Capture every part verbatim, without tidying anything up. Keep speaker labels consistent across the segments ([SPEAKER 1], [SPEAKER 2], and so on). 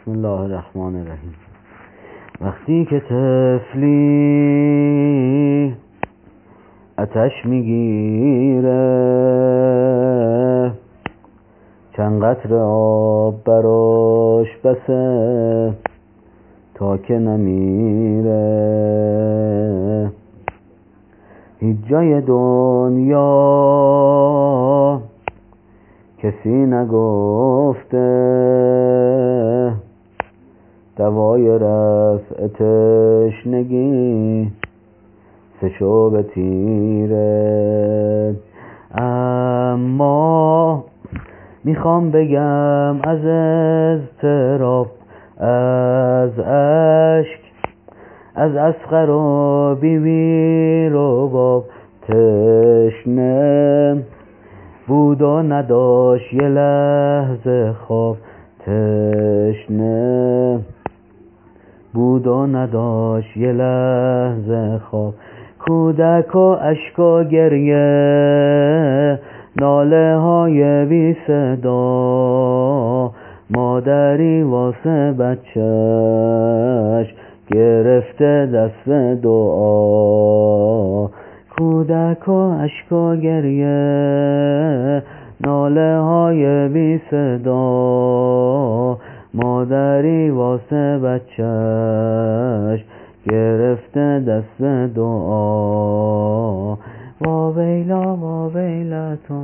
[SPEAKER 1] بسم الله الرحمن الرحیم. وقتی که طفلی آتش میگیره، چند قطره آب براش بسه تا که نمیره. هیچ جای دنیا کسی نگفته دوای رفع تشنگی سشو به تیره. اما میخوام بگم از اضطراب، از اشک، از اسقر و بیوی رو باب تشنه بود و نداشت یه لحظه خواب. تشنه بود و نداشت یه لحظه خواب. کودک و اشک و گریه، ناله های بی صدا، مادری واسه بچهش گرفته دست دعا. کودک و اشک و گریه، ناله های بی صدا، مادری واسه بچهش گرفته دست دعا. وا ویلا وا ویلتا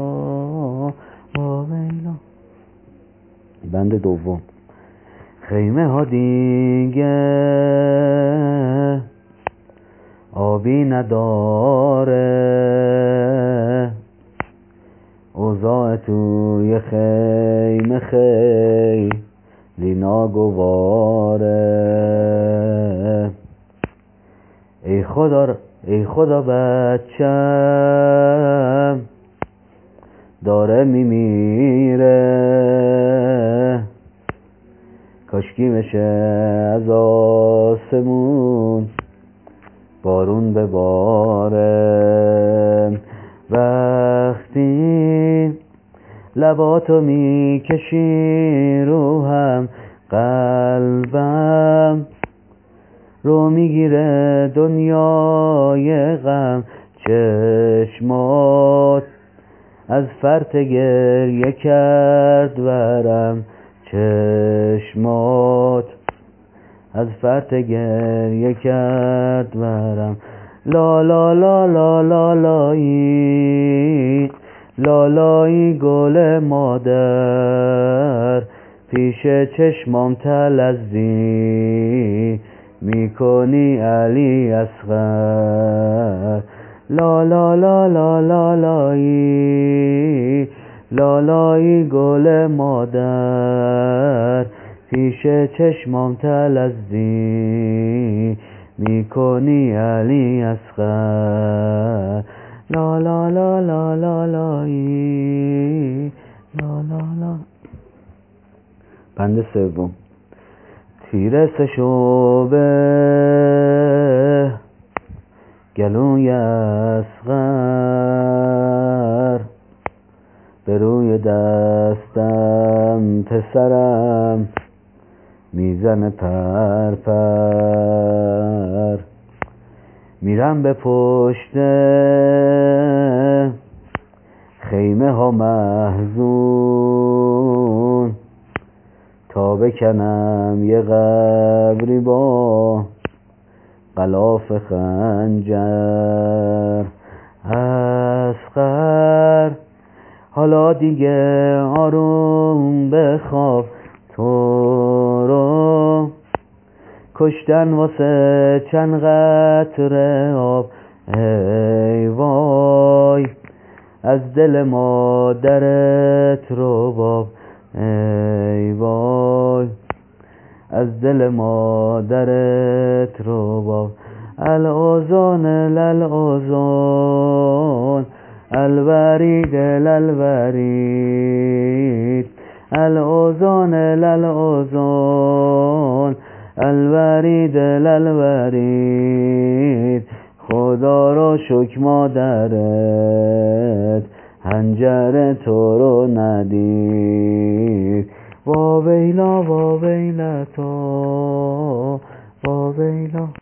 [SPEAKER 1] وا ویلا. بند دوم. خیمه ها دیگه آبی نداره، اوضاع توی خیمه خیلی ناگواره. ای خدا ای خدا بچم داره میمیره، کاشکی بشه از آسمون بارون بباره. وقتی لباتو میکشی رو هم، قلبم رو میگیره دنیای غم. چشمات از فرط گریه کرد ورم، چشمات از فرط گریه کرد ورم. لا لا لا لا لا لایی لالایی گل مادر، پیش چشمام تلذی میکنی علی اصغر. لا لا لا لا لا لایی لالایی گل مادر، پیش چشمام تلذی میکنی علی اصغر. لا لا لا لا لا لایی لا لا لا. بند سوم. تیر سشوبه گلوی اصغر، به روی دستم پسرم میزنه پر پر. میرم به پشت خیمه ها محزون تا بکنم یه قبری با غلاف خنجر. اصغر حالا دیگه آروم بخواب، تو رو کشتن واسه چند قطره آب. ای وای از دل مادرت رو باب، ای وای از دل مادرت رو باب. الاذان الاذان الورید الورید، الاذان الاذان الورید الورید. خدا را شکر مادرت هنجر تو رو ندید. واویلا واویلتا واویلا.